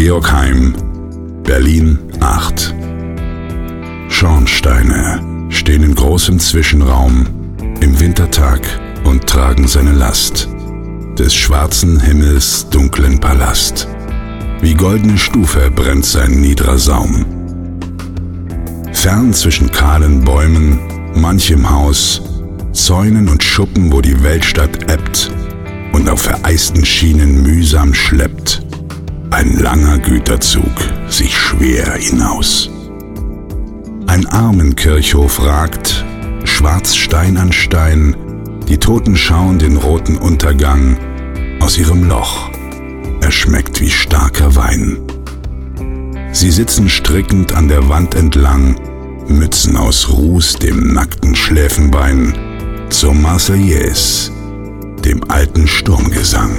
Georgheim, Berlin 8. Schornsteine stehen in großem Zwischenraum im Wintertag und tragen seine Last des schwarzen Himmels dunklen Palast. Wie goldene Stufe brennt sein niedrer Saum. Fern zwischen kahlen Bäumen, manchem Haus, Zäunen und Schuppen, wo die Weltstadt ebbt und auf vereisten Schienen mühsam schleppt ein langer Güterzug sich schwer hinaus. Ein Armenkirchhof ragt, schwarz Stein an Stein, die Toten schauen den roten Untergang aus ihrem Loch. Er schmeckt wie starker Wein. Sie sitzen strickend an der Wand entlang, Mützen aus Ruß dem nackten Schläfenbein, zur Marseillaise, dem alten Sturmgesang.